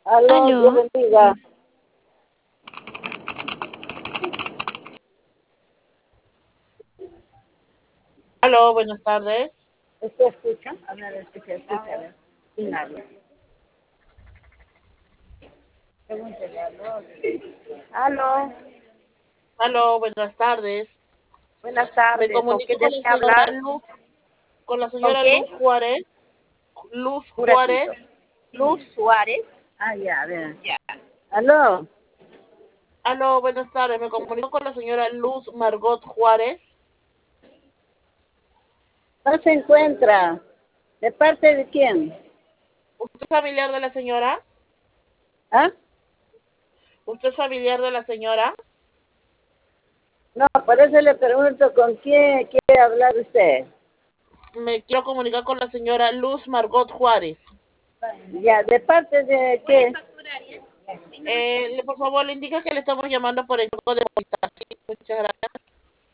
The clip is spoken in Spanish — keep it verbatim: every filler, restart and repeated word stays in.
Aló, Dios Aló, bendiga. Aló, buenas tardes. ¿Usted escucha? A ver, si se escucha, a ver. ¿Quién habla? Pregúntele, aló. Aló, Aló, buenas tardes. buenas Me tardes. ¿Con comunico quién con la desea señora hablar? Luz, con la ¿Con señora quién? Luz Juárez. Luz Un ratito. Juárez. Luz Suárez. Ah, ya, a ver. Ya. Aló, Aló, buenas tardes. Me comunico con la señora Luz Margot Juárez. ¿no se encuentra? ¿De parte de quién? ¿Usted es familiar de la señora? ¿Ah? ¿Usted es familiar de la señora? No, por eso le pregunto con quién quiere hablar usted. Me quiero comunicar con la señora Luz Margot Juárez. Ya, ¿de parte de qué? Eh, le- por favor, le indica que le estamos llamando por el grupo de Movistar. Sí, muchas gracias.